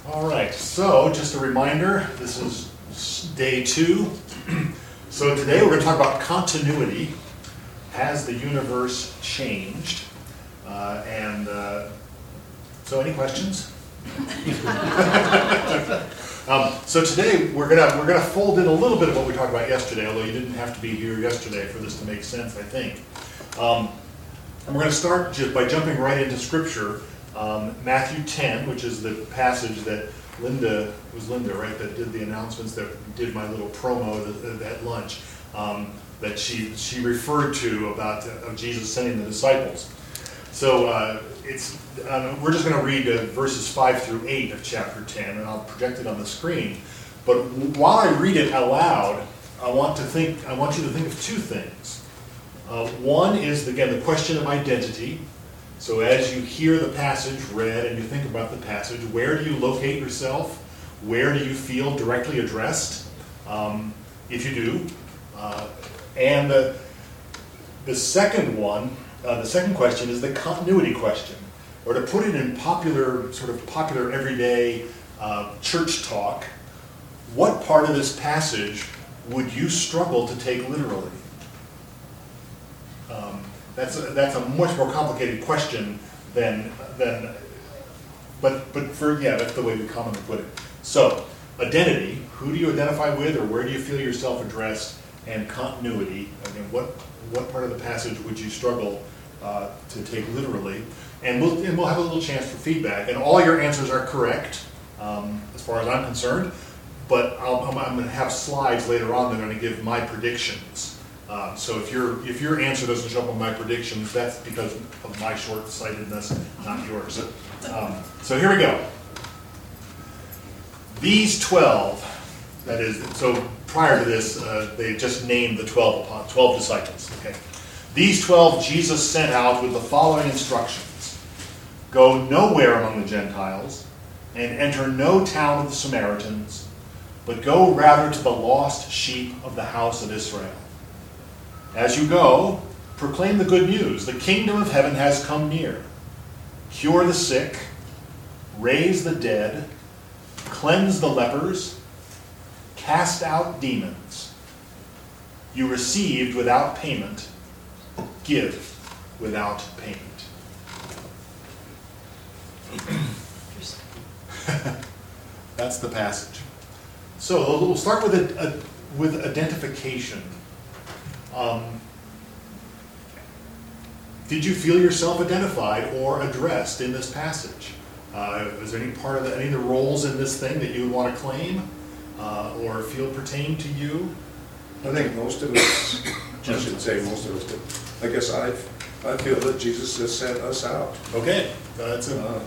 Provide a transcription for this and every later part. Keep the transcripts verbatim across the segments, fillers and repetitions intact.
All right, so just a reminder, this is day two. So today we're going to talk about continuity. Has the universe changed? Uh, and uh, so any questions? um, so today we're going to we're going to fold in a little bit of what we talked about yesterday, although you didn't have to be here yesterday for this to make sense, I think. Um, and we're going to start just by jumping right into Scripture. Um, Matthew ten, which is the passage that Linda, it was Linda, right, that did the announcements, that did my little promo at, at lunch, um, that she she referred to about uh, of Jesus sending the disciples. So uh, it's uh, we're just going to read uh, verses five through eight of chapter ten, and I'll project it on the screen. But while I read it out loud, I want to think. I want you to think of two things. Uh, one is, again, the question of identity. So as you hear the passage read and you think about the passage, where do you locate yourself? Where do you feel directly addressed? Um, if you do. Uh, and the, the second one, uh, the second question is the continuity question. Or to put it in popular, sort of popular everyday uh, church talk, what part of this passage would you struggle to take literally? Um, That's a, that's a much more complicated question than, than but, but for, yeah, that's the way we commonly put it. So, identity, who do you identify with, or where do you feel yourself addressed? And continuity, again, what, what part of the passage would you struggle uh, to take literally? And we'll, and we'll have a little chance for feedback. And all your answers are correct, um, as far as I'm concerned, but I'll, I'm, I'm going to have slides later on that are going to give my predictions. Uh, so if your if your answer doesn't show up on my predictions, that's because of my short-sightedness, not yours. Um, so here we go. These twelve, that is, so prior to this, uh, they just named the twelve, twelve disciples. Okay. These twelve Jesus sent out with the following instructions. Go nowhere among the Gentiles, and enter no town of the Samaritans, but go rather to the lost sheep of the house of Israel. As you go, proclaim the good news. The kingdom of heaven has come near. Cure the sick, raise the dead, cleanse the lepers, cast out demons. You received without payment, give without payment. That's the passage. So we'll start with a, a, with identification. Um, did you feel yourself identified or addressed in this passage? Uh, is there any part of the, any of the roles in this thing that you would want to claim uh, or feel pertain to you? I think most of us, I should say most of us, do. I guess I I feel that Jesus has sent us out. Okay, that's a, uh,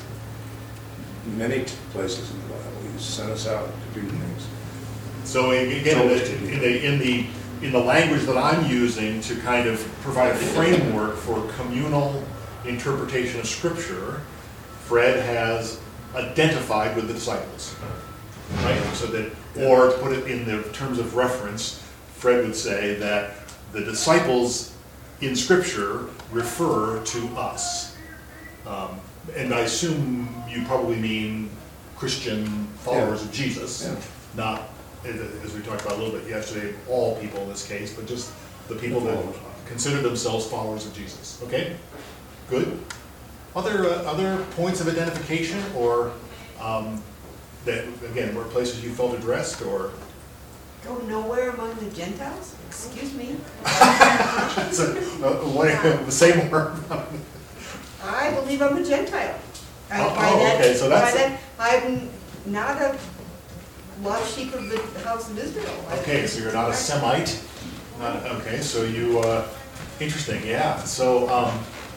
many places in the Bible, He's sent us out to do things. So again, in the, in the in the in the language that I'm using to kind of provide a framework for communal interpretation of Scripture, Fred has identified with the disciples, right? So that, or to put it in the terms of reference, Fred would say that the disciples in Scripture refer to us. Um, and I assume you probably mean Christian followers yeah. of Jesus, yeah. not, as we talked about a little bit yesterday, all people in this case, but just the people that consider themselves followers of Jesus. Okay? Good. Other uh, other points of identification, or um, that, again, were places you felt addressed, or? Go nowhere among the Gentiles? Excuse me. so, uh, what, the same word? I believe I'm a Gentile. I, oh, by oh that, okay, so that's... By that, I'm not a lost sheep of the house of Israel. Okay, so you're not a Semite. Not, okay, so you, uh, interesting, yeah. So, um,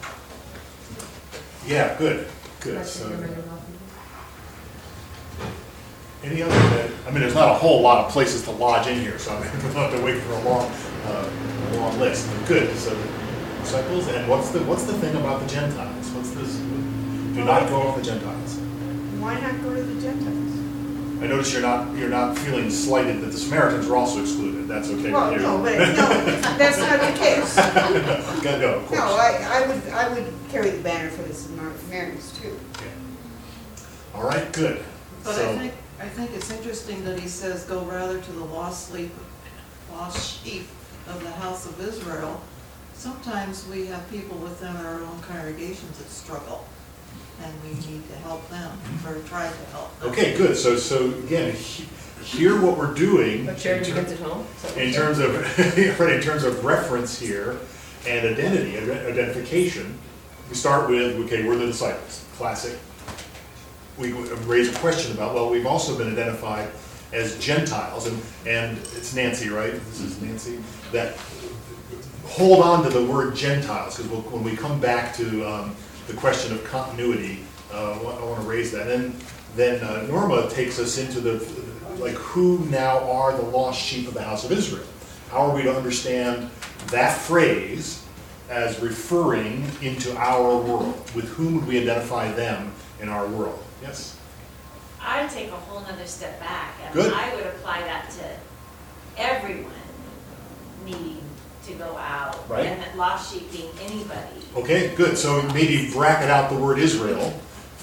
yeah, good, good. So, any other, uh, I mean, there's not a whole lot of places to lodge in here, so I mean, we don't have to wait for a long, uh, a long list. But good, so disciples, and what's the what's the thing about the Gentiles? What's this? Do not go with the Gentiles. Why not go to the Gentiles? I notice you're not you're not feeling slighted that the Samaritans are also excluded. That's okay well, with you. no, but no, that's not the case. Gotta go, of course. No, I, I would I would carry the banner for the Samaritans too. Okay. All right, good. But So- I think, I think it's interesting that he says, go rather to the lost sleep, lost sheep of the house of Israel. Sometimes we have people within our own congregations that struggle, and we need to help them, or try to help them. Okay, good. So, so again, he- hear what we're doing. But charity in ter- begins at home. Is that what In you're terms of, right, in terms of reference here and identity, ident- identification, we start with, okay, we're the disciples, classic. We raise a question about, well, we've also been identified as Gentiles, and, and it's Nancy, right? This is Nancy, that hold on to the word Gentiles, because we'll, when we come back to um, the question of continuity, uh, I want to raise that. And then uh, Norma takes us into the, like, who now are the lost sheep of the house of Israel? How are we to understand that phrase as referring into our world? With whom would we identify them in our world? Yes? I'd take a whole nother step back, and Good. I would apply that to everyone needing to go out. Right. And that lost sheep being anybody. Okay, good. So maybe bracket out the word Israel.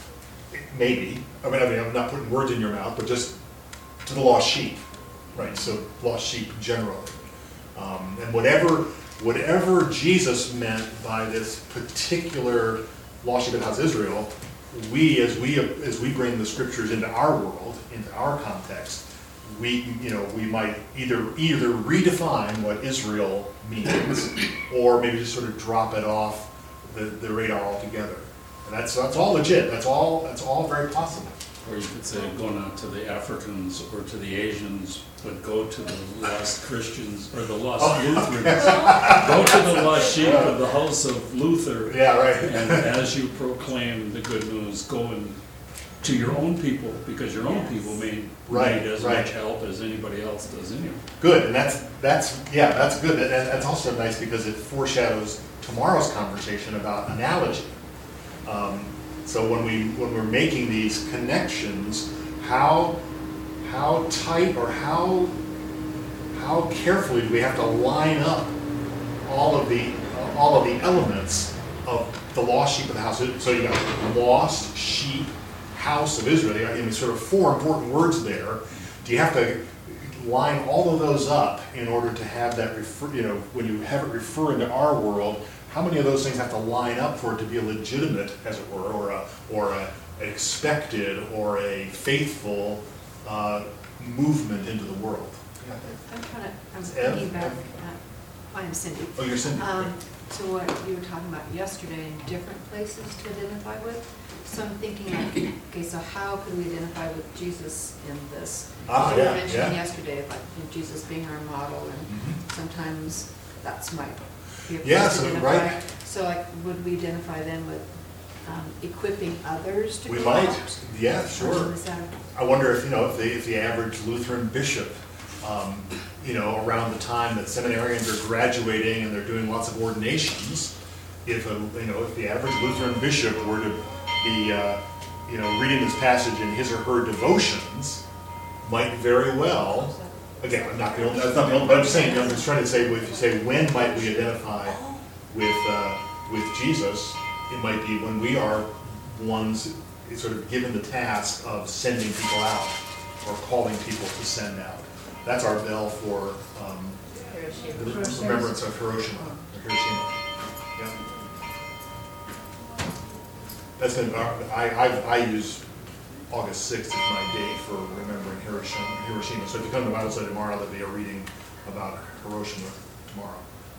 Maybe. I mean, I mean, I'm not putting words in your mouth, but just to the lost sheep. Right, so lost sheep generally. Um, and whatever, whatever Jesus meant by this particular lost sheep of the house of Israel, we, as we, as we bring the scriptures into our world, into our context, we, you know, we might either, either redefine what Israel means, or maybe just sort of drop it off the, the radar altogether. And that's, that's all legit, that's all, that's all very possible. Or you could say go not to the Africans or to the Asians, but go to the lost Christians or the lost Lutherans. Go to the lost sheep of the house of Luther. Yeah, right. And as you proclaim the good news, go and to your own people, because your own Yes. people may Right, need as right. much help as anybody else does anyway. Good, and that's, that's, yeah, that's good. And that's also nice because it foreshadows tomorrow's conversation about analogy. Um, so when we, when we're making these connections, how, how tight or how, how carefully do we have to line up all of the, all of the elements of the lost sheep of the house? So you got lost sheep, house of Israel. You got, I mean, sort of four important words there. Do you have to line all of those up in order to have that refer, you know, when you have it refer into our world, how many of those things have to line up for it to be a legitimate, as it were, or a, or a expected, or a faithful uh, movement into the world? Yeah. I'm trying to, I'm It's Ev? thinking back, uh, I'm Cindy. Oh, you're Cindy. Um, to what you were talking about yesterday, in different places to identify with. So I'm thinking, like, okay, so how could we identify with Jesus in this? Ah, So you yeah, were mentioning yeah. yesterday, like, you know, Jesus being our model, and Mhm. sometimes that's my, be a place Yeah, to so, identify. right. So like, would we identify them with um, equipping others to We go might, out? yeah, Or sure. is that- I wonder if, you know, if the, if the average Lutheran bishop, um, you know, around the time that seminarians are graduating and they're doing lots of ordinations, if, a, you know, if the average Lutheran bishop were to be, uh, you know, reading this passage in his or her devotions, might very well, again, I'm not the only, that's not the only, but I'm just saying, I'm just trying to say, if you say, when might we identify with, uh, with Jesus, it might be when we are ones sort of given the task of sending people out or calling people to send out. That's our bell for um, the remembrance of Hiroshima. Or Hiroshima. Yeah. That's been, I, I, I use August sixth as my date for remembering Hiroshima. Hiroshima. So if you come to Bible study tomorrow, there'll be a reading about Hiroshima tomorrow.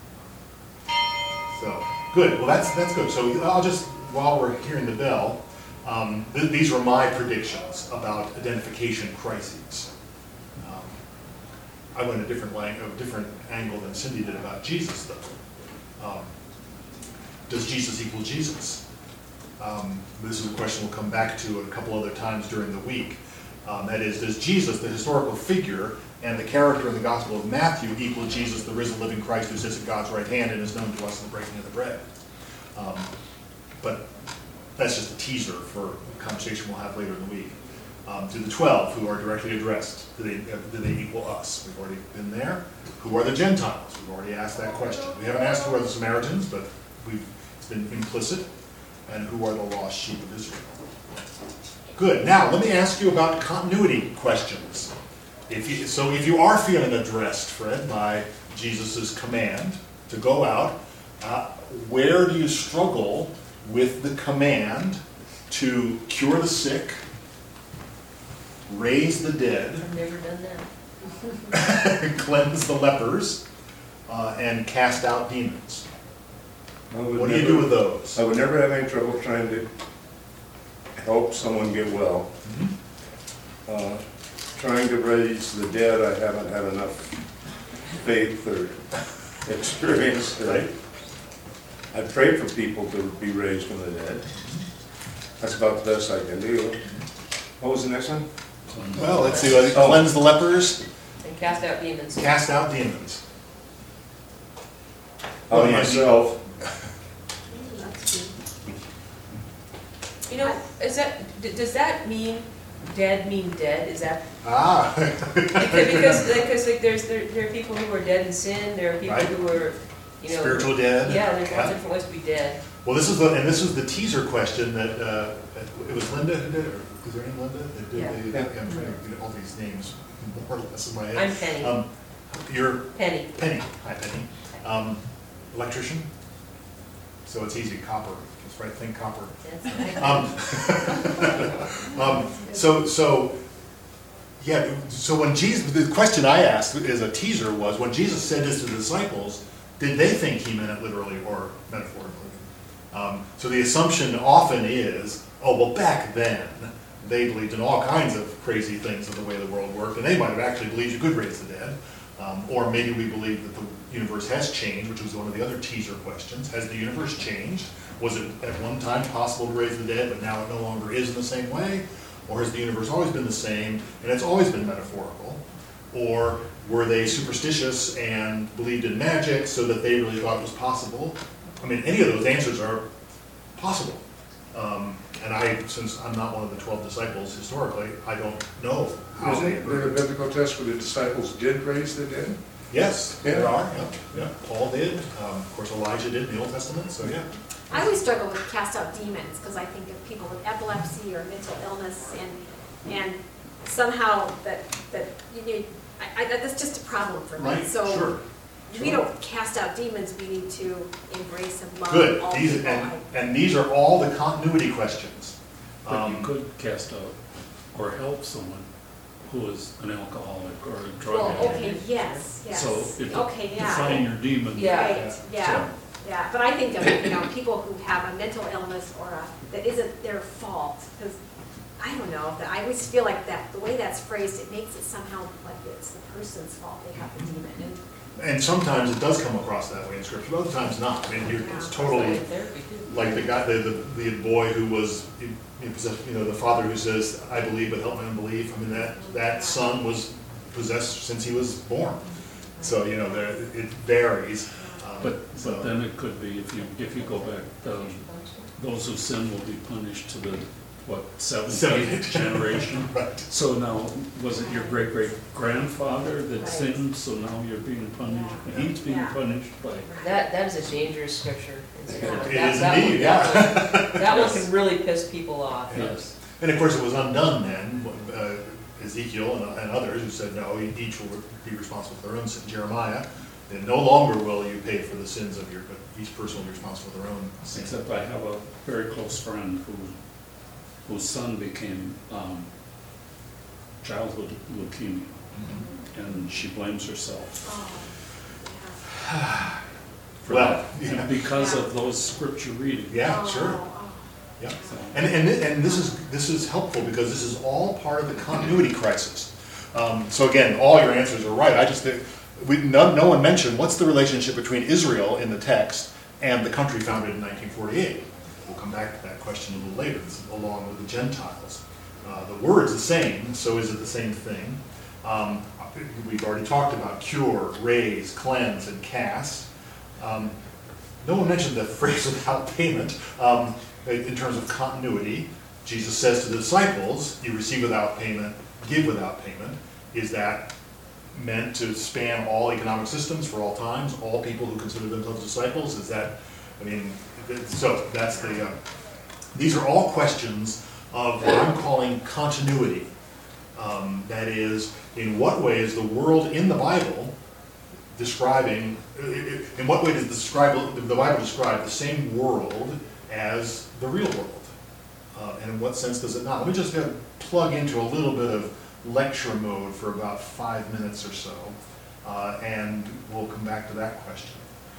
So, good, well that's, that's good. So I'll just, while we're hearing the bell, um, th these were my predictions about identification crises. Um, I went a different, lang a different angle than Cindy did about Jesus though. Um, does Jesus equal Jesus? Um, this is a question we'll come back to a couple other times during the week. Um, that is, does Jesus, the historical figure, and the character in the Gospel of Matthew equal Jesus, the risen living Christ who sits at God's right hand and is known to us in the breaking of the bread? Um, but that's just a teaser for a conversation we'll have later in the week. Um, do the twelve who are directly addressed, do they, do they equal us? We've already been there. Who are the Gentiles? We've already asked that question. We haven't asked who are the Samaritans, but we've, it's been implicit. And who are the lost sheep of Israel? Good. Now, let me ask you about continuity questions. If you, so if you are feeling addressed, Fred, by Jesus' command to go out, uh, where do you struggle with the command to cure the sick, raise the dead, I've never done that. cleanse the lepers, uh, and cast out demons? I would What do you never- do with those? I would never have any trouble trying to help someone get well. Mhm. Uh, Trying to raise the dead, I haven't had enough faith or experience. to- Right. I prayed for people to be raised from the dead. That's about the best I can do. What was the next one? Well, let's see. uh, Oh. Cleanse the lepers, And cast out demons. cast out demons. Out of yeah, myself. That's good. You know, is that, d- does that mean, dead mean dead? Is that, Ah. because, because, because like, there's, there, there are people who are dead in sin, there are people Right. who are, you know. Spiritual dead. Yeah, there's lots Yeah. of different ways to be dead. Well, this is the, and this is the teaser question that, uh, it was Linda who did, or was there any Linda? that did Yeah. the- yeah, I'm trying to get all these names more or less in my head. I'm Penny. Um, You're Penny. Penny, hi Penny. Um, Electrician, so it's easy, copper, that's right, think copper. That's Um, um, so, so, yeah, so when Jesus, the question I asked as a teaser was, when Jesus said this to the disciples, did they think he meant it literally or metaphorically? Um, so the assumption often is, oh, well, back then, they believed in all kinds of crazy things of the way the world worked, and they might have actually believed you could raise the dead. Um, or maybe we believe that the universe has changed, which was one of the other teaser questions. Has the universe changed? Was it at one time possible to raise the dead, but now it no longer is in the same way? Or has the universe always been the same, and it's always been metaphorical? Or were they superstitious and believed in magic so that they really thought it was possible? I mean, any of those answers are possible. Um, and I, since I'm not one of the twelve disciples historically, I don't know how Isn't they it there a biblical test where the disciples did raise the dead? Yes, there Yeah. are, yeah, yeah. Paul did, um, of course Elijah did in the Old Testament, so yeah. I always struggle with cast out demons because I think of people with epilepsy or mental illness and, and somehow that, that, you need, I, I, that's just a problem for me. Right, So sure. we sure. don't cast out demons, we need to embrace and love Good, all these, people. and, I- and these are all the continuity questions. But you Um, could cast out or help someone who is an alcoholic or a drug Well, addict. okay, yes, yes. So if Okay, you yeah. define your demon. Yeah. Right, yeah, So- yeah, but I think of, you know, people who have a mental illness or a, that isn't their fault, because, I don't know, that I always feel like that, the way that's phrased, it makes it somehow like it's the person's fault they have the demon, and And sometimes it does come across that way in scripture, but other times not. I mean, you're, it's totally, Therapy too. like the guy, the, the, the boy who was, you know, the father who says, I believe, but help my unbelief. I mean, that, that son was possessed since he was born. So, you know, there, it varies. Um, But, so- but then it could be, if you, if you go back, um, those who sin will be punished to the, what, seventh, Seventh. eighth generation? Right. So now, was it your great-great-grandfather that Right. sinned, so now you're being punished, he's being Yeah. punished by, That, that is a dangerous scripture. It That- is that one- indeed, that yeah. one- That one can really piss people off. yes. And of course, it was undone then, uh, Ezekiel and, and others who said, no, each will be responsible for their own sin. Jeremiah, and no longer will you pay for the sins of your, but each person will be responsible for their own sin. Except I have a very close friend who, whose son became, um, childhood leukemia, Mhm. and she blames herself oh, yeah. for Well, that. yeah. And because of those scripture readings. Yeah, Oh, sure, oh. yeah. So- And, and, and this is, this is helpful because this is all part of the continuity crisis. Um, so again, all your answers are right. I just think, we, no, no one mentioned what's the relationship between Israel in the text and the country founded in nineteen forty-eight. We'll come back to that question a little later, this is along with the Gentiles. Uh, the word's the same, so is it the same thing? Um, we've already talked about cure, raise, cleanse, and cast. Um, no one mentioned the phrase without payment. Um, in terms of continuity, Jesus says to the disciples, you receive without payment, give without payment. Is that meant to span all economic systems for all times, all people who consider themselves disciples? Is that, I mean, so that's the, uh, these are all questions of what I'm calling continuity. Um, that is, in what way is the world in the Bible describing, in what way does the, describe, the Bible describe the same world as the real world? Uh, and in what sense does it not? Let me just uh, plug into a little bit of lecture mode for about five minutes or so, uh, and we'll come back to that question.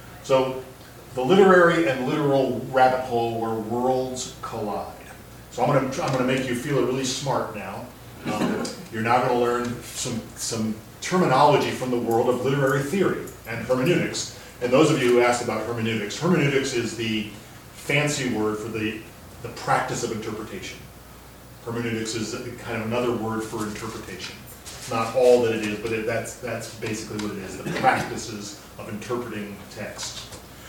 So, the literary and literal rabbit hole where worlds collide. So I'm going to I'm going to make you feel really smart now. Um, you're now going to learn some some terminology from the world of literary theory and hermeneutics. And those of you who asked about hermeneutics, hermeneutics is the fancy word for the the practice of interpretation. Hermeneutics is kind of another word for interpretation. It's not all that it is, but it, that's that's basically what it is. The practices of interpreting text.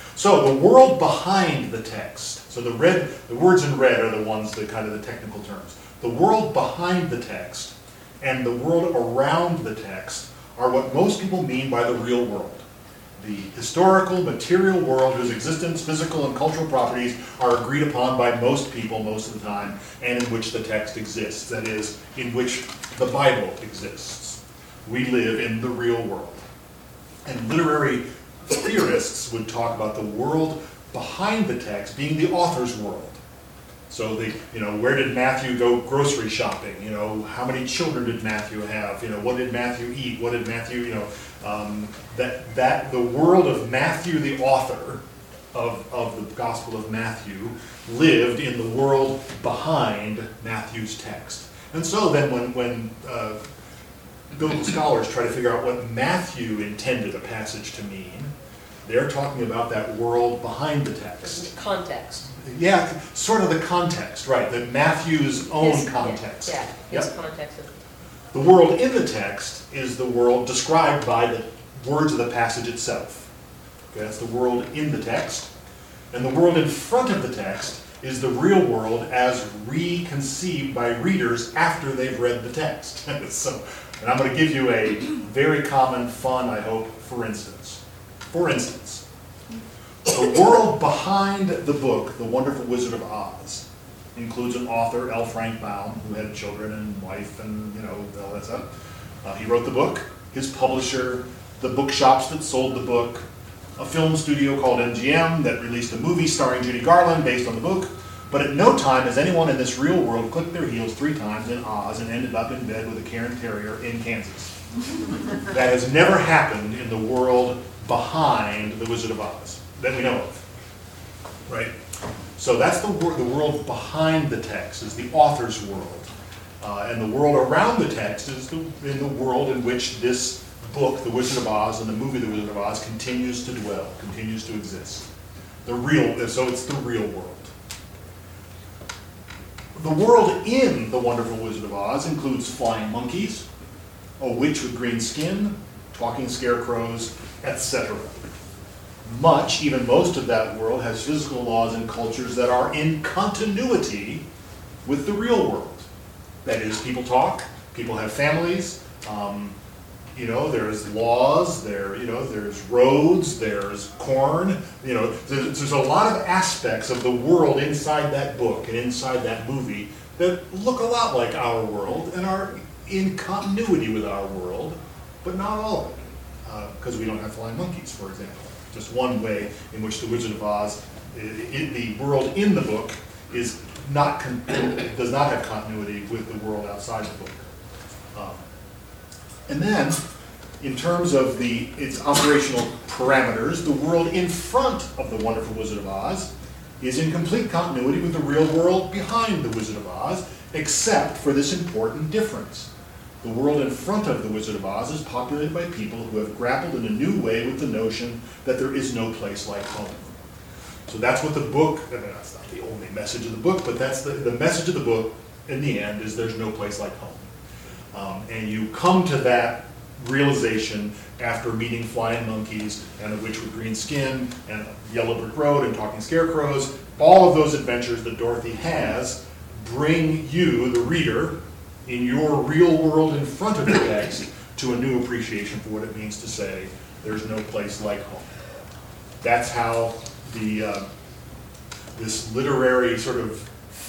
So the world behind the text, so the red, the words in red are the ones that kind of the technical terms. The world behind the text and the world around the text are what most people mean by the real world. The historical, material world whose existence, physical, and cultural properties are agreed upon by most people most of the time, and in which the text exists. That is, in which the Bible exists. We live in the real world. And literary theorists would talk about the world behind the text being the author's world. So the, you know, where did Matthew go grocery shopping? You know, how many children did Matthew have? You know, what did Matthew eat? What did Matthew, you know, um, that, that the world of Matthew, the author of, of the Gospel of Matthew, lived in the world behind Matthew's text. And so then when, when uh, biblical scholars try to figure out what Matthew intended a passage to mean, they're talking about that world behind the text. Context. Yeah, sort of the context, right, that Matthew's own His- context. Yeah, his Yep. context. of- The world in the text is the world described by the words of the passage itself. Okay, that's the world in the text. And the world in front of the text is the real world as reconceived by readers after they've read the text. So, and I'm going to give you a very common, fun, I hope, for instance. For instance, the world behind the book, The Wonderful Wizard of Oz, includes an author, L. Frank Baum, who had children and wife and, you know, all that stuff. Uh, he wrote the book, his publisher, the bookshops that sold the book, a film studio called M G M that released a movie starring Judy Garland based on the book. But at no time has anyone in this real world clicked their heels three times in Oz and ended up in bed with a Cairn Terrier in Kansas. That has never happened in the world behind The Wizard of Oz that we know of, right? So that's the, wor the world behind the text, is the author's world. Uh, and the world around the text is the, in the world in which this book, The Wizard of Oz, and the movie The Wizard of Oz continues to dwell, continues to exist. The real, so it's the real world. The world in The Wonderful Wizard of Oz includes flying monkeys, a witch with green skin, talking scarecrows, et cetera. Much, even most of that world has physical laws and cultures that are in continuity with the real world. That is, people talk, people have families, um, you know, there's laws, there, you know, there's roads, there's corn, you know, there's, there's a lot of aspects of the world inside that book and inside that movie that look a lot like our world and are in continuity with our world, but not all of it, because uh, we don't have flying monkeys, for example. Just one way in which The Wizard of Oz, in the world in the book, is not con does not have continuity with the world outside the book. Um, and then, in terms of the its operational parameters, the world in front of The Wonderful Wizard of Oz is in complete continuity with the real world behind The Wizard of Oz, except for this important difference. The world in front of The Wizard of Oz is populated by people who have grappled in a new way with the notion that there is no place like home. So that's what the book, I mean, that's not the only message of the book, but that's the, the message of the book in the end is there's no place like home. Um, and you come to that realization after meeting flying monkeys and a witch with green skin and a yellow brick road and talking scarecrows. All of those adventures that Dorothy has bring you, the reader, in your real world in front of the text to a new appreciation for what it means to say there's no place like home. That's how the uh, this literary sort of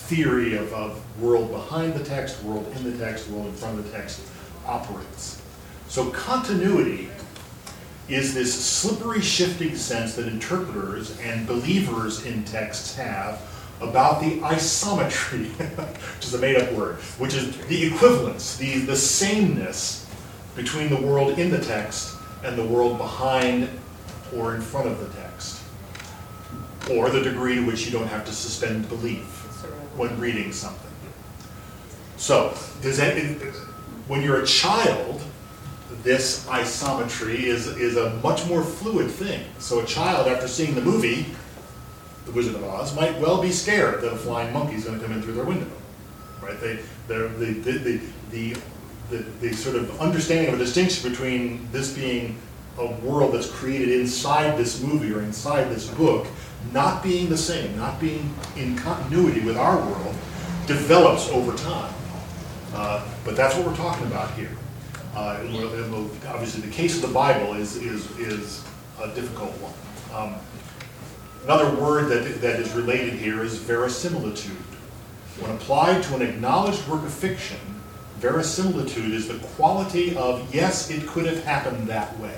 theory of, of world behind the text, world in the text, world in front of the text operates. So continuity is this slippery, shifting sense that interpreters and believers in texts have about the isometry, which is a made-up word, which is the equivalence, the, the sameness between the world in the text and the world behind or in front of the text, or the degree to which you don't have to suspend belief when reading something. So, does that, when you're a child, this isometry is, is a much more fluid thing. So a child, after seeing the movie, The Wizard of Oz, might well be scared that a flying monkey is going to come in through their window, right? They, the, the, the, the, the, the sort of understanding of a distinction between this being a world that's created inside this movie or inside this book, not being the same, not being in continuity with our world, develops over time. Uh, but that's what we're talking about here. Uh, and we'll, and we'll, obviously, the case of the Bible is is is a difficult one. Um, another word that that is related here is verisimilitude. When applied to an acknowledged work of fiction, verisimilitude is the quality of yes, it could have happened that way.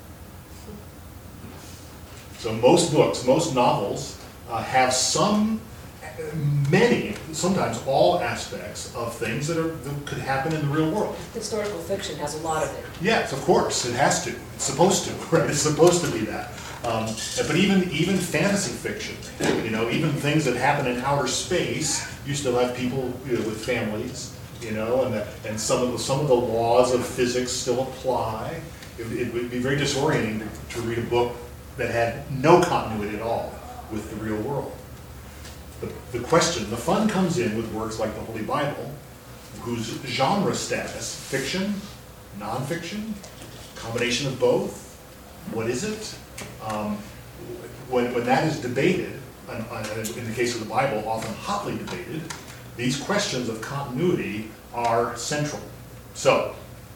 So most books, most novels, uh, have some, many, sometimes all aspects of things that, are, that could happen in the real world. Historical fiction has a lot of it. Yes, of course, it has to. It's supposed to, right? It's supposed to be that. Um, but even even fantasy fiction, you know, even things that happen in outer space, you still have people, you know, with families, you know, and the, and some of the some of the laws of physics still apply. It, it would be very disorienting to, to read a book that had no continuity at all with the real world. The, the question, the fun comes in with works like the Holy Bible, whose genre status, fiction, nonfiction, combination of both, what is it? Um, when, when that is debated, and, and in the case of the Bible, often hotly debated, these questions of continuity are central. So,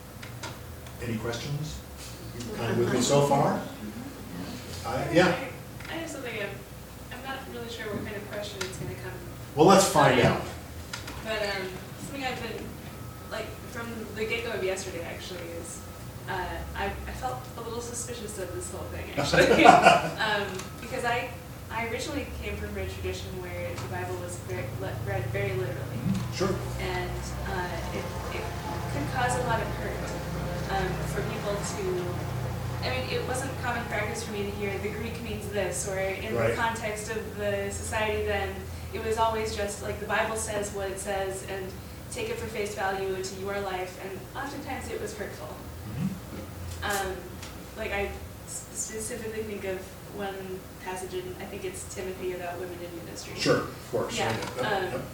any questions? You kind of with me so far? Uh, yeah? I have something, I'm, I'm not really sure what kind of question it's going to come. Well, let's find um, out. But um, something I've been, like, from the get-go of yesterday, actually, is uh, I, I felt a little suspicious of this whole thing, actually. um, because I, I originally came from a tradition where the Bible was very, read very literally. Sure. And uh, it, it could cause a lot of hurt um, for people to, I mean, it wasn't common practice for me to hear the Greek means this, or in Right. the context of the society then, it was always just like the Bible says what it says and take it for face value to your life, and oftentimes it was hurtful. Mm-hmm. Um, like I specifically think of one passage in, I think it's Timothy, about women in ministry. Sure, of course. Yeah. Yep, Um, yep.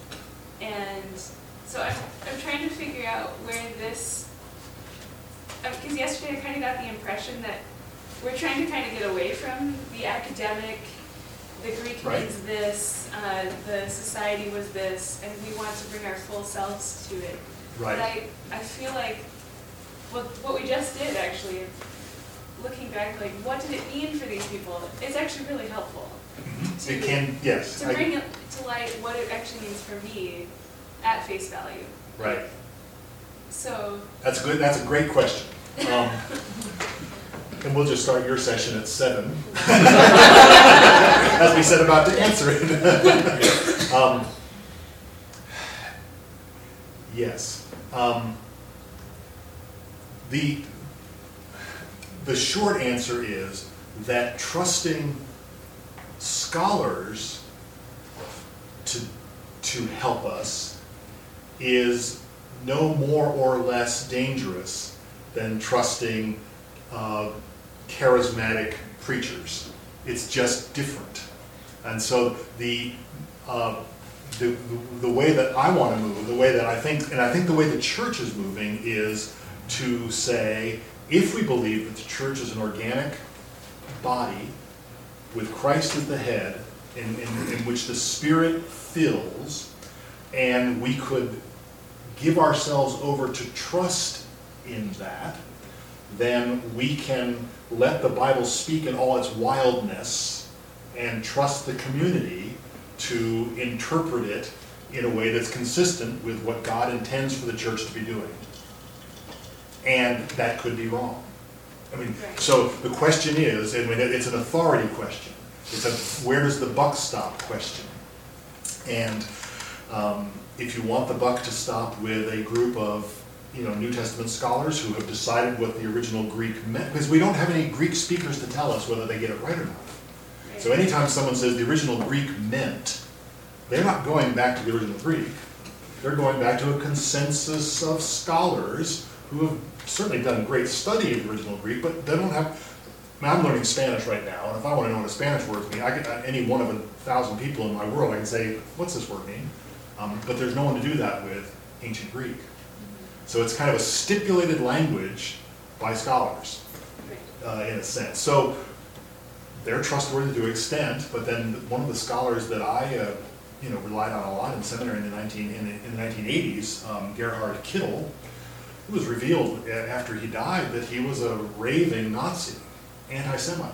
And so I'm, I'm trying to figure out where this, because yesterday I kind of got the impression that we're trying to kind of get away from the academic, the Greek Right. means this, uh, the society was this, and we want to bring our full selves to it. Right. But I, I feel like what, what we just did, actually, looking back, like, what did it mean for these people? It's actually really helpful. Mhm. to- It can, yes. To I- bring it to light what it actually means for me at face value. Right. So, That's good. That's a great question. Um, and we'll just start your session at seven, as we said about to answer it. um, yes. Um, the the short answer is that trusting scholars to to help us is no more or less dangerous than trusting uh, charismatic preachers. It's just different. And so the, uh, the, the, the way that I want to move, the way that I think, and I think the way the church is moving is to say, if we believe that the church is an organic body with Christ at the head, in, in, in which the Spirit fills, and we could give ourselves over to trust in that, then we can let the Bible speak in all its wildness and trust the community to interpret it in a way that's consistent with what God intends for the church to be doing. And that could be wrong. I mean, Right. so the question is, I mean, it's an authority question. It's a where does the buck stop question. And um, if you want the buck to stop with a group of, you know, New Testament scholars who have decided what the original Greek meant, because we don't have any Greek speakers to tell us whether they get it right or not. So anytime someone says the original Greek meant, they're not going back to the original Greek. They're going back to a consensus of scholars who have certainly done a great study of the original Greek, but they don't have, I mean, I'm learning Spanish right now, and if I want to know what a Spanish word means, I could, any one of a thousand people in my world, I can say, what's this word mean? Um, but there's no one to do that with ancient Greek. So it's kind of a stipulated language by scholars, uh, in a sense. So they're trustworthy to an extent, but then one of the scholars that I, uh, you know, relied on a lot in seminary in the nineteen in the, in the nineteen eighties, um, Gerhard Kittel, it was revealed after he died that he was a raving Nazi, anti-Semite.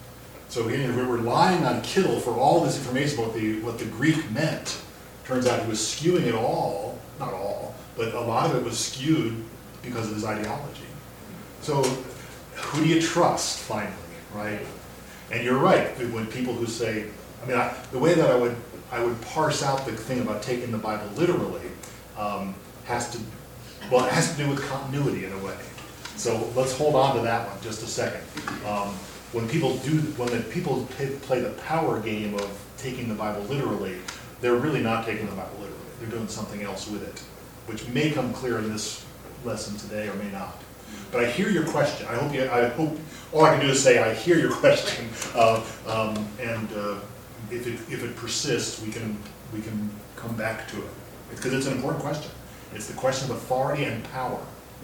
So again, we were relying on Kittel for all this information about the, what the Greek meant. Turns out he was skewing it all, not all, but a lot of it was skewed because of his ideology. So who do you trust finally, right? And you're right, when people who say, I mean, I, the way that I would I would parse out the thing about taking the Bible literally um, has to, well, it has to do with continuity in a way. So let's hold on to that one just a second. Um, when people do, when the people play, play the power game of taking the Bible literally, they're really not taking the Bible literally. They're doing something else with it, which may come clear in this lesson today or may not. But I hear your question. I hope you, I hope, all I can do is say I hear your question, uh, um, and uh, if it if it persists, we can we can come back to it because it's an important question. It's the question of authority and power.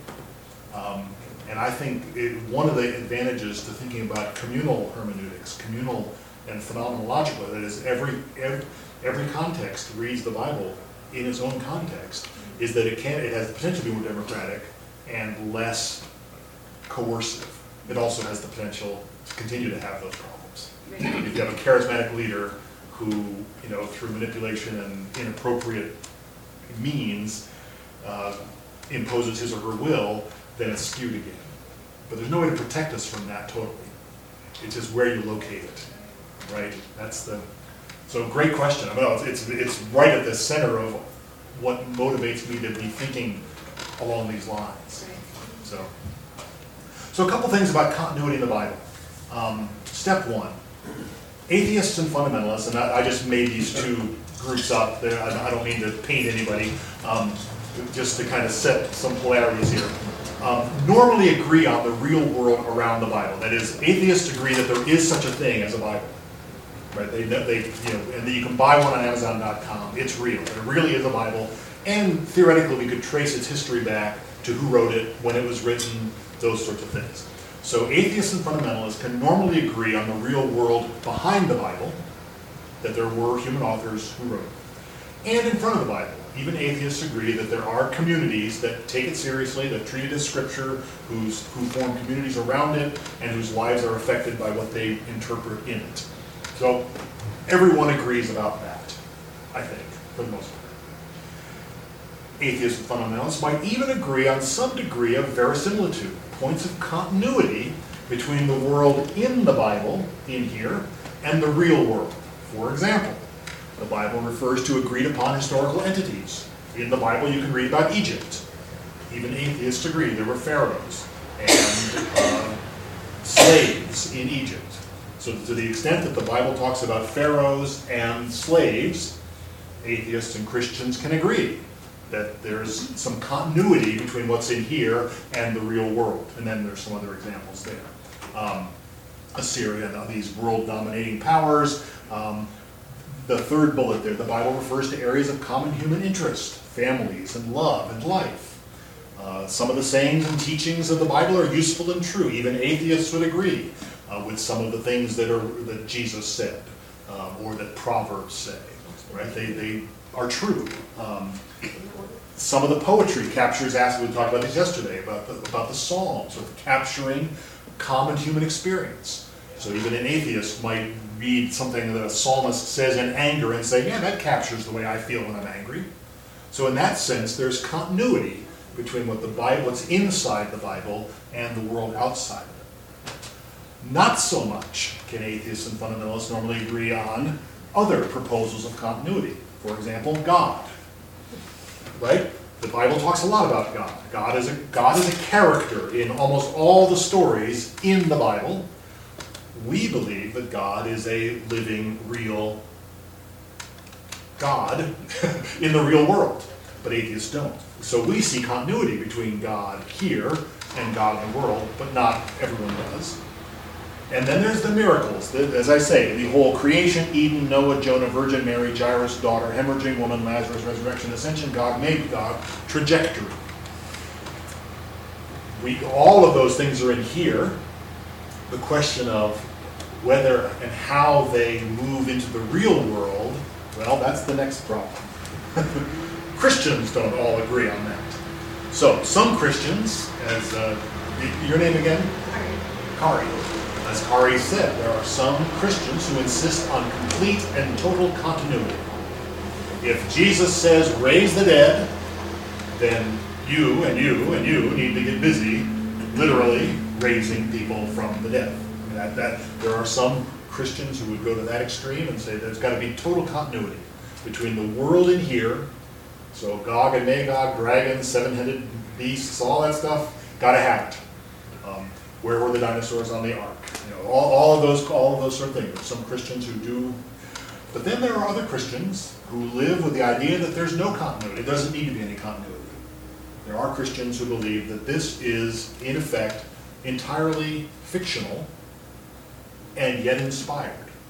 Um, and I think it, one of the advantages to thinking about communal hermeneutics, communal and phenomenological, that is every every every context reads the Bible in its own context, is that it can it has the potential to be more democratic and less coercive. It also has the potential to continue to have those problems. If you have a charismatic leader who, you know, through manipulation and inappropriate means uh, imposes his or her will, then it's skewed again. But there's no way to protect us from that totally. It's just where you locate it, right? That's the, so great question. I mean, it's, it's, it's right at the center of what motivates me to be thinking along these lines. So, so a couple things about continuity in the Bible. Um, step one, atheists and fundamentalists, and I, I just made these two groups up there. I, I don't mean to paint anybody, um, just to kind of set some polarities here. Um, normally agree on the real world around the Bible. That is, atheists agree that there is such a thing as a Bible. Right? They, they, you know, and you can buy one on Amazon dot com. It's real. There really is a Bible, and theoretically we could trace its history back to who wrote it, when it was written, those sorts of things. So atheists and fundamentalists can normally agree on the real world behind the Bible, that there were human authors who wrote it. And in front of the Bible, even atheists agree that there are communities that take it seriously, that treat it as scripture, who's, who form communities around it, and whose lives are affected by what they interpret in it. So everyone agrees about that, I think, for the most part. Atheists and fundamentalists might even agree on some degree of verisimilitude, points of continuity between the world in the Bible, in here, and the real world. For example, the Bible refers to agreed upon historical entities. In the Bible you can read about Egypt. Even atheists agree there were pharaohs and uh, slaves in Egypt. So to the extent that the Bible talks about pharaohs and slaves, atheists and Christians can agree that there's some continuity between what's in here and the real world. And then there's some other examples there. Um, Assyria and these world-dominating powers. Um, the third bullet there, the Bible refers to areas of common human interest, families and love and life. Uh, some of the sayings and teachings of the Bible are useful and true. Even atheists would agree uh, with some of the things that are that Jesus said um, or that Proverbs say. Right? They they are true. Um, some of the poetry captures, as we talked about this yesterday, about the, about the Psalms, or capturing common human experience. So even an atheist might read something that a psalmist says in anger and say, yeah, that captures the way I feel when I'm angry. So in that sense, there's continuity between what the Bible, what's inside the Bible and the world outside of it. Not so much can atheists and fundamentalists normally agree on other proposals of continuity. For example, God. Right? The Bible talks a lot about God. God is a, God is a character in almost all the stories in the Bible. We believe that God is a living, real God in the real world, but atheists don't. So we see continuity between God here and God in the world, but not everyone does. And then there's the miracles. As I say, the whole creation, Eden, Noah, Jonah, Virgin Mary, Jairus' daughter, hemorrhaging woman, Lazarus, resurrection, ascension, God made God, trajectory. We, all of those things are in here. The question of whether and how they move into the real world, well, that's the next problem. Christians don't all agree on that. So, some Christians, as, uh, your name again? Kari. As Kari said, there are some Christians who insist on complete and total continuity. If Jesus says, raise the dead, then you and you and you need to get busy literally raising people from the dead. That, that, there are some Christians who would go to that extreme and say there's got to be total continuity between the world in here, so Gog and Magog, dragons, seven-headed beasts, all that stuff, got to have it. Um, where were the dinosaurs on the ark? You know, all, all of those, all of those sort of things. There's some Christians who do, but then there are other Christians who live with the idea that there's no continuity. There doesn't need to be any continuity. There are Christians who believe that this is, in effect, entirely fictional and yet inspired.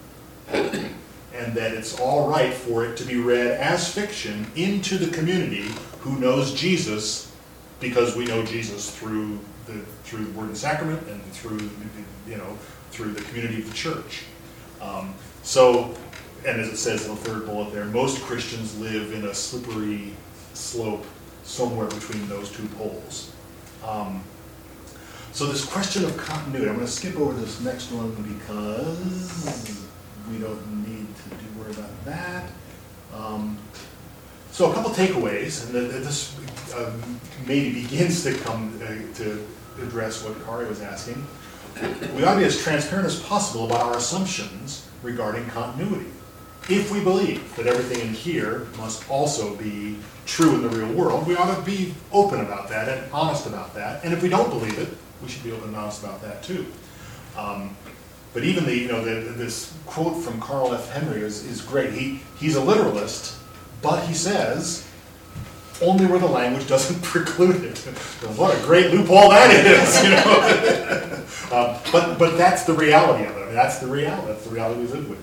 And that it's all right for it to be read as fiction into the community who knows Jesus, because we know Jesus through the through the Word and Sacrament and through you know through the community of the church. Um, so, and as it says in the third bullet there, most Christians live in a slippery slope somewhere between those two poles. Um, so this question of continuity, I'm going to skip over this next one because we don't need to do worry about that. Um, so a couple takeaways, and this uh, maybe begins to come uh, to address what Kari was asking. We ought to be as transparent as possible about our assumptions regarding continuity. If we believe that everything in here must also be true in the real world, we ought to be open about that and honest about that. And if we don't believe it, we should be open and honest about that too. Um, but even the, you know, the, this quote from Carl F. Henry is, is great. He, he's a literalist, but he says, only where the language doesn't preclude it. What a great loophole that is, you know. um, but, but that's the reality of it. I mean, that's the reality. That's the reality we live with.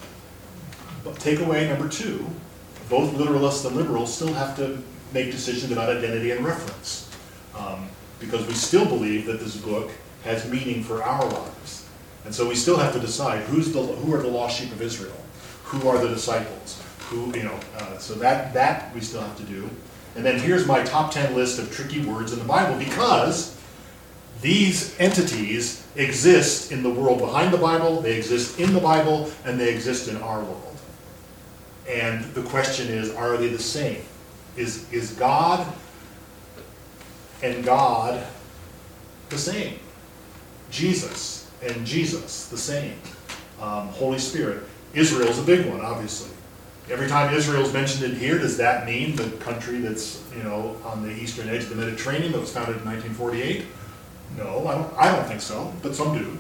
But takeaway number two, both literalists and liberals still have to make decisions about identity and reference. Um, because we still believe that this book has meaning for our lives. And so we still have to decide who's the, who are the lost sheep of Israel? Who are the disciples? Who, you know, uh, so that, that we still have to do. And then here's my top ten list of tricky words in the Bible, because these entities exist in the world behind the Bible, they exist in the Bible, and they exist in our world. And the question is, are they the same? Is, is God and God the same? Jesus and Jesus the same? Um, Holy Spirit. Israel's a big one, obviously. Every time Israel's mentioned in here, does that mean the country that's, you know, on the eastern edge of the Mediterranean that was founded in nineteen forty-eight? No, I don't, I don't think so, but some do.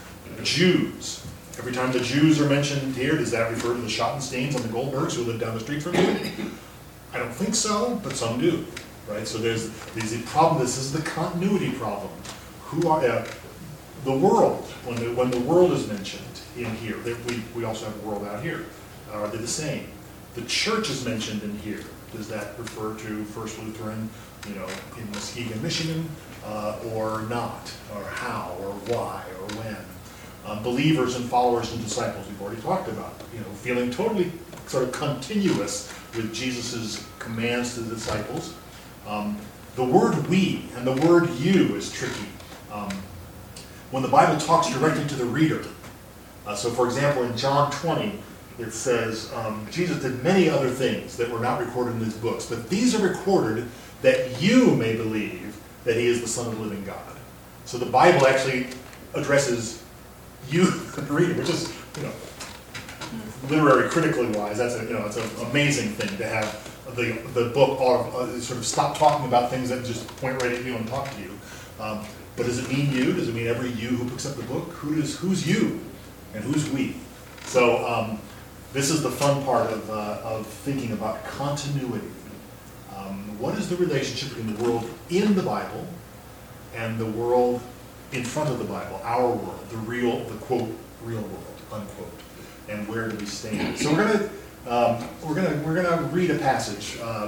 Jews. Every time the Jews are mentioned here, does that refer to the Schottensteins and the Goldbergs who live down the street from you? I don't think so, but some do. Right? So there's, there's a problem. This is the continuity problem. Who are uh, the world? When the, when the world is mentioned in here, we, we also have a world out here. Are they the same? The church is mentioned in here. Does that refer to First Lutheran, you know, in Muskegon, Michigan, uh, or not? Or how, or why, or when? Um, believers and followers and disciples, we've already talked about, you know, feeling totally sort of continuous with Jesus' commands to the disciples. Um, the word we and the word you is tricky. Um, when the Bible talks directly to the reader, Uh, so for example, in John twenty, it says, um, Jesus did many other things that were not recorded in these books, but these are recorded that you may believe that he is the Son of the living God. So the Bible actually addresses you, the reader, which is, you know, literary critically wise, that's a, you know, it's an amazing thing to have the the book uh, sort of stop talking about things that just point right at you and talk to you. Um, but does it mean you? Does it mean every you who picks up the book? Who does? Who's you, and who's we? So um, this is the fun part of uh, of thinking about continuity. Um, what is the relationship between the world in the Bible and the world in front of the Bible, our world, the real, the quote, real world, unquote, and where do we stand? So we're gonna, um, we're gonna, we're gonna read a passage. Uh,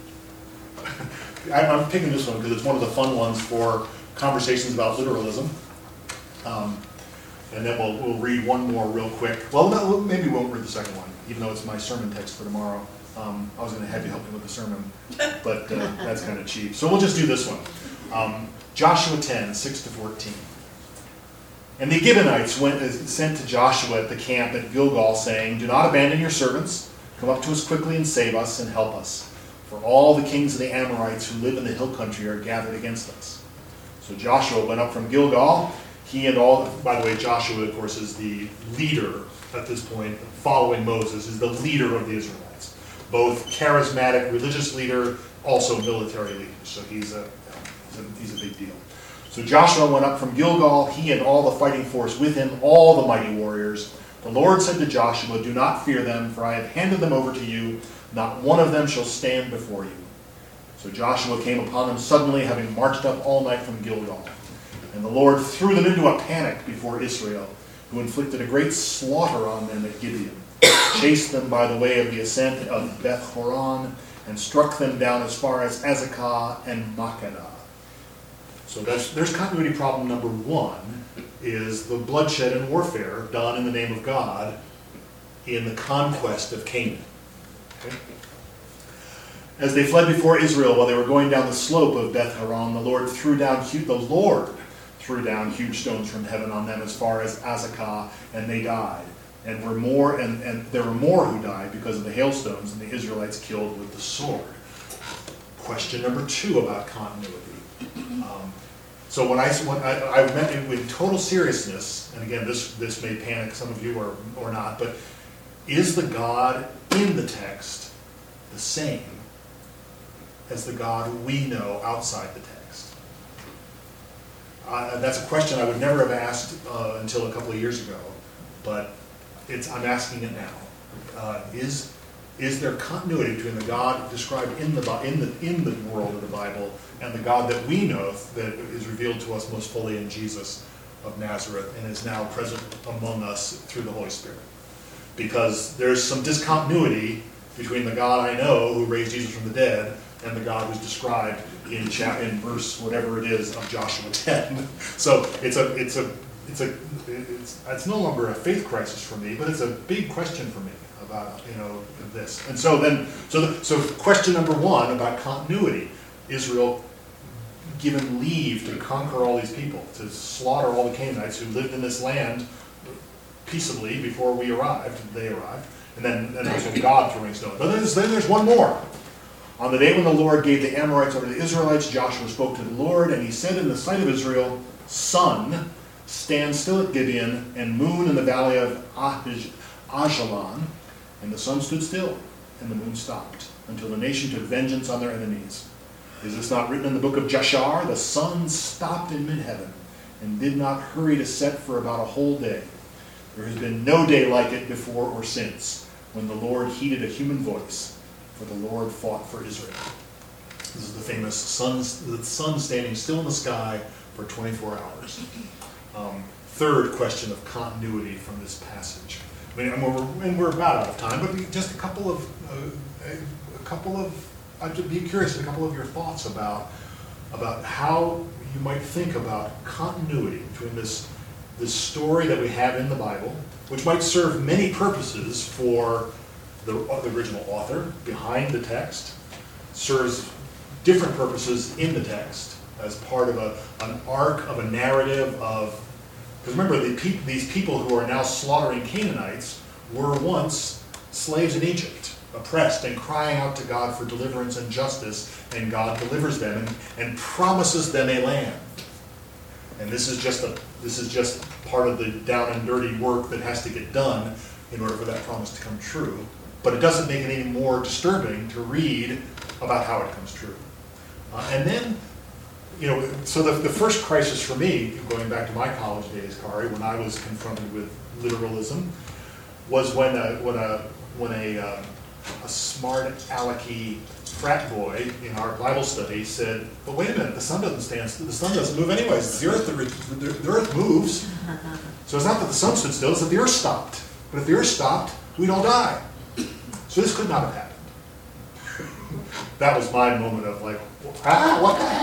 I'm I'm picking this one because it's one of the fun ones for conversations about literalism. Um, and then we'll we'll read one more real quick. Well, no, maybe we won't read the second one, even though it's my sermon text for tomorrow. Um, I was going to have you help me with the sermon, but uh, that's kind of cheap. So we'll just do this one. Um, Joshua ten, six to fourteen. And the Gibeonites went uh, sent to Joshua at the camp at Gilgal, saying, "Do not abandon your servants. Come up to us quickly and save us and help us. For all the kings of the Amorites who live in the hill country are gathered against us." So Joshua went up from Gilgal. He and all, by the way, Joshua, of course, is the leader at this point, following Moses, is the leader of the Israelites. Both charismatic religious leader, also military leader. So he's a, he's a, he's a big deal. So Joshua went up from Gilgal, he and all the fighting force with him, all the mighty warriors. The Lord said to Joshua, "Do not fear them, for I have handed them over to you. Not one of them shall stand before you." So Joshua came upon them suddenly, having marched up all night from Gilgal. And the Lord threw them into a panic before Israel, who inflicted a great slaughter on them at Gibeon, chased them by the way of the ascent of Beth Horon, and struck them down as far as Azekah and Makkedah. So that's, there's continuity problem number one, is the bloodshed and warfare done in the name of God in the conquest of Canaan. Okay? As they fled before Israel while they were going down the slope of Beth Horon, the Lord threw down hu- the Lord threw down huge stones from heaven on them as far as Azekah, and they died. And were more, and, and there were more who died because of the hailstones, and the Israelites killed with the sword. Question number two about continuity. Um, so when I when I, I meant it with total seriousness, and again, this this may panic some of you or or not, but is the God in the text the same as the God we know outside the text? Uh, that's a question I would never have asked uh, until a couple of years ago, but it's, I'm asking it now. Uh, is is there continuity between the God described in the in the in the world of the Bible and the God that we know that is revealed to us most fully in Jesus of Nazareth and is now present among us through the Holy Spirit? Because there's some discontinuity between the God I know who raised Jesus from the dead and the God who's described in chap in verse whatever it is of Joshua ten. So it's a it's a it's a it's it's no longer a faith crisis for me, but it's a big question for me about, you know, this. And so then so the, so question number one about continuity: Israel given leave to conquer all these people, to slaughter all the Canaanites who lived in this land peaceably before we arrived. They arrived, and then and there's God throwing stones. But then there's, then there's one more. On the day when the Lord gave the Amorites over to the Israelites, Joshua spoke to the Lord, and he said in the sight of Israel, "Sun, stand still at Gibeon, and moon in the valley of Ajalon." And the sun stood still, and the moon stopped, until the nation took vengeance on their enemies. Is this not written in the book of Jashar? The sun stopped in mid-heaven, and did not hurry to set for about a whole day. There has been no day like it before or since, when the Lord heeded a human voice. For the Lord fought for Israel. This is the famous sun, the sun standing still in the sky for twenty-four hours. Um, third question of continuity from this passage. I mean, and we're, and we're about out of time, but just a couple of, uh, a, a couple of, I'd be curious, a couple of your thoughts about, about how you might think about continuity between this, this story that we have in the Bible, which might serve many purposes for The, the original author behind the text, serves different purposes in the text as part of a, an arc of a narrative of Because remember, the peop these people who are now slaughtering Canaanites were once slaves in Egypt, oppressed and crying out to God for deliverance and justice, and God delivers them and, and promises them a land. And this is just a this is just part of the down and dirty work that has to get done in order for that promise to come true. But it doesn't make it any more disturbing to read about how it comes true. Uh, and then, you know, so the, the first crisis for me, going back to my college days, Kari, when I was confronted with literalism, was when a, when a, when a, um, a smart alecky frat boy in our Bible study said, but wait a minute, the sun doesn't stand, the sun doesn't move anyways. It's the earth, that, the, the earth moves. So it's not that the sun stood still, it's that the earth stopped. But if the earth stopped, we'd all die. So this could not have happened. That was my moment of like, ah, what the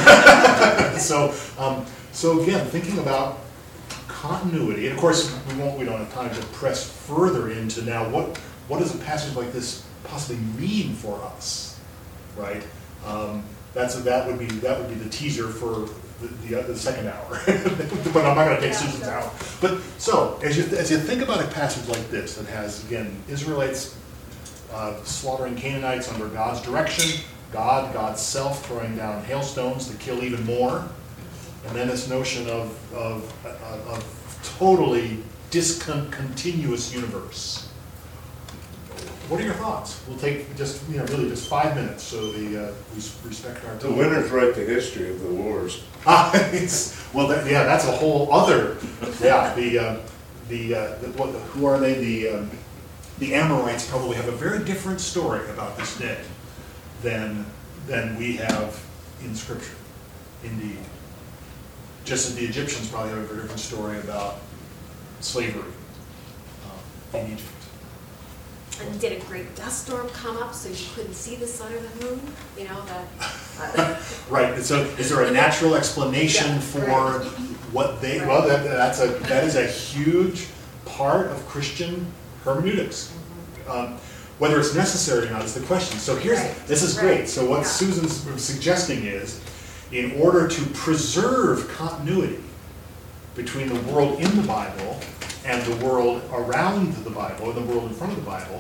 heck? so, um, so again, thinking about continuity, and of course we won't, we don't have time to press further into now what what does a passage like this possibly mean for us, right? Um, that's that would be that would be the teaser for the, the, the second hour, but I'm not going to take Susan's out. But so as you as you think about a passage like this that has again Israelites uh, slaughtering Canaanites under God's direction, God, God's self throwing down hailstones to kill even more, and then this notion of of, of, of totally discontinuous universe. What are your thoughts? We'll take just, you know, really just five minutes, so the, uh, we respect our The time. winners write the history of the wars. Ah, it's, well, that, yeah, that's a whole other, yeah, the, uh, the, uh, the what, who are they? The, um, the Amorites probably have a very different story about this day than, than we have in Scripture, indeed. Just as the Egyptians probably have a very different story about slavery uh, in Egypt. And did a great dust storm come up so you couldn't see the sun or the moon? You know, the... Uh, Right, and so is there a natural explanation Yeah, for right. what they, Right. well, that, that's a, that is a huge part of Christian hermeneutics. Um, whether it's necessary or not is the question. So here's, Right. this is Right. great. So what Yeah. Susan's suggesting is, in order to preserve continuity between the world in the Bible and the world around the Bible, and the world in front of the Bible,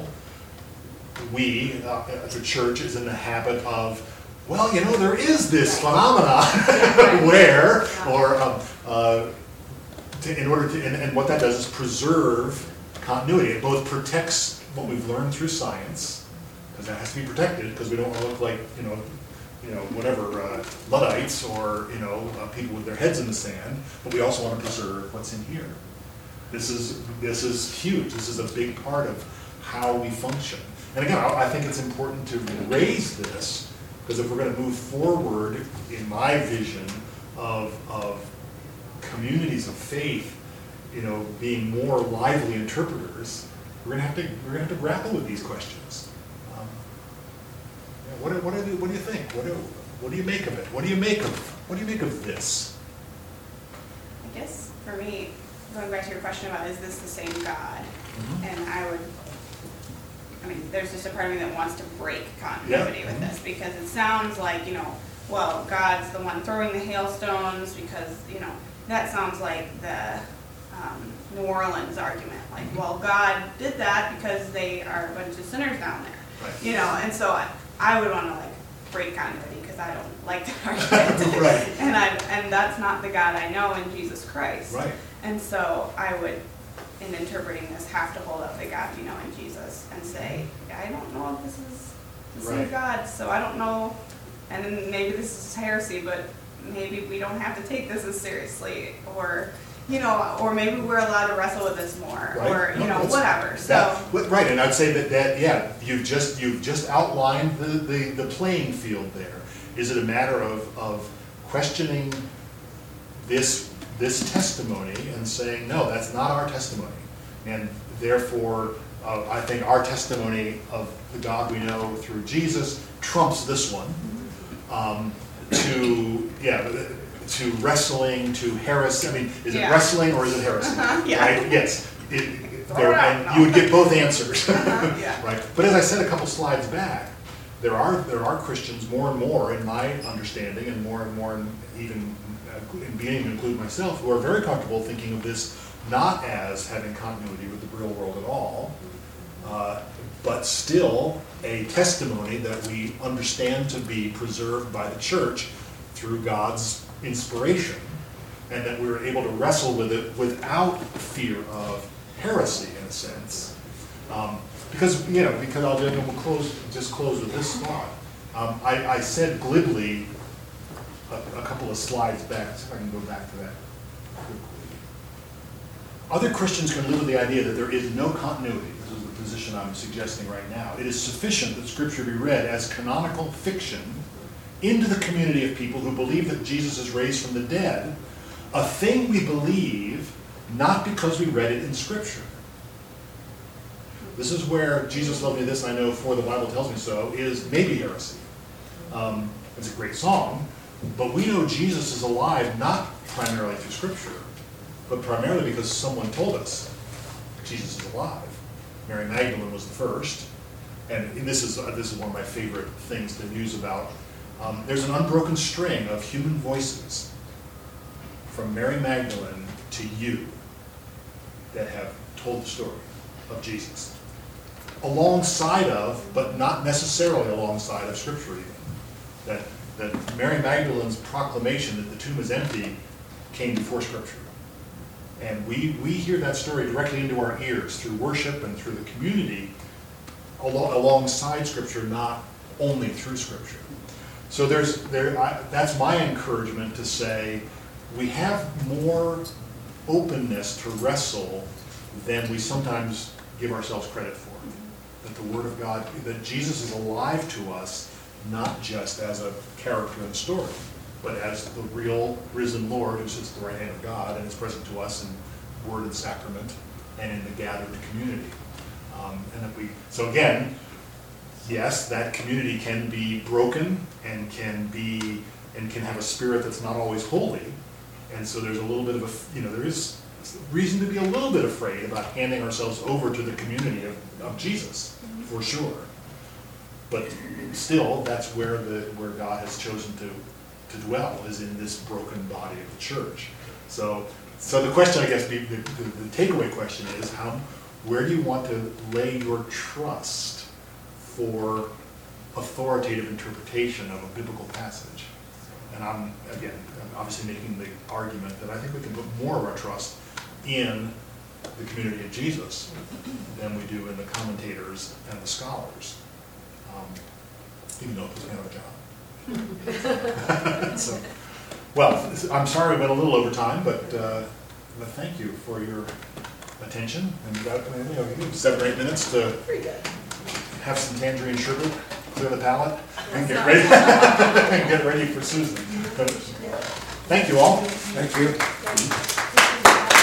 we, uh, as a church, is in the habit of, well, you know, there is this phenomenon where, or um, uh, to, in order to, and, and what that does is preserve continuity. It both protects what we've learned through science, because that has to be protected, because we don't want to look like, you know, you know, whatever, uh, Luddites or, you know, uh, people with their heads in the sand, but we also want to preserve what's in here. This is, this is huge. This is a big part of how we function. And again, I, I think it's important to raise this, because if we're going to move forward in my vision of, of communities of faith, you know, being more lively interpreters, we're going to have to, we're going to have to grapple with these questions. Um, yeah, what, what, do, what do you think? What do, what do you make of it? What do you make of, what do you make of this? I guess for me, going back to your question about is this the same God? Mm-hmm. And I would, I mean, there's just a part of me that wants to break continuity Yeah. with this, because it sounds like, you know, well, God's the one throwing the hailstones because, you know, that sounds like the um, New Orleans argument. Like, well, God did that because they are a bunch of sinners down there. Right. You know, and so I, I would want to, like, break continuity because I don't like that argument. Right. And I and that's not the God I know in Jesus Christ. Right. And so I would, in interpreting this, have to hold up the God we know in Jesus and say, I don't know if this is the same Right. God, so I don't know, and then maybe this is heresy, but maybe we don't have to take this as seriously, or, you know, or maybe we're allowed to wrestle with this more, Right. or, you No, know, that's- whatever, so. That, but- right, and I'd say that, that, yeah, you've just, you've just outlined the, the, the playing field there. Is it a matter of, of questioning this, this testimony and saying, no, that's not our testimony. And therefore, uh, I think our testimony of the God we know through Jesus trumps this one. Um, to, yeah, to wrestling, to heresy, I mean, is it Yeah. wrestling or is it heresy? Uh-huh, yeah. Right? Yes. It, Throw there, it out and and you would all. get both answers. Uh-huh, yeah. Right? But as I said a couple slides back, there are there are Christians more and more, in my understanding, and more and more, in, even uh, in beginning to include myself, who are very comfortable thinking of this not as having continuity with the real world at all, uh, but still a testimony that we understand to be preserved by the church through God's inspiration, and that we were able to wrestle with it without fear of heresy, in a sense. Um, because, you know, because I'll just, we'll close, just close with this thought. Um, I, I said glibly a, a couple of slides back, so if I can go back to that quickly. Other Christians can live with the idea that there is no continuity. This is the position I'm suggesting right now. It is sufficient that Scripture be read as canonical fiction into the community of people who believe that Jesus is raised from the dead, a thing we believe not because we read it in Scripture. This is where Jesus loved me this, I know, for the Bible tells me so, is maybe heresy. Um, it's a great song, but we know Jesus is alive not primarily through Scripture, but primarily because someone told us Jesus is alive. Mary Magdalene was the first, and, and this is uh, this is one of my favorite things to muse about. Um, there's an unbroken string of human voices from Mary Magdalene to you that have told the story of Jesus, alongside of, but not necessarily alongside of Scripture even. That, that Mary Magdalene's proclamation that the tomb is empty came before Scripture. And we, we hear that story directly into our ears through worship and through the community al alongside Scripture, not only through Scripture. So there's, there, I, that's my encouragement to say we have more openness to wrestle than we sometimes give ourselves credit for. That the Word of God, that Jesus is alive to us, not just as a character in the story, but as the real risen Lord who sits at the right hand of God and is present to us in word and sacrament and in the gathered community. Um, and that we, so again, yes, that community can be broken and can be and can have a spirit that's not always holy. And so there's a little bit of a, you know, there is reason to be a little bit afraid about handing ourselves over to the community of, of Jesus, for sure. But still, that's where the where God has chosen to to dwell, is in this broken body of the church. So, so the question, I guess, the, the, the takeaway question is, how, where do you want to lay your trust for authoritative interpretation of a biblical passage? And I'm, again, I'm obviously making the argument that I think we can put more of our trust in the community of Jesus than we do in the commentators and the scholars, um, even though it's kind of a job. So, well, I'm sorry we went a little over time, but, uh, but thank you for your attention. And you got, you know, you need seven or eight minutes to have some tangerine sugar, clear the palate, and get ready, and get ready for Susan. Thank you all. Thank you.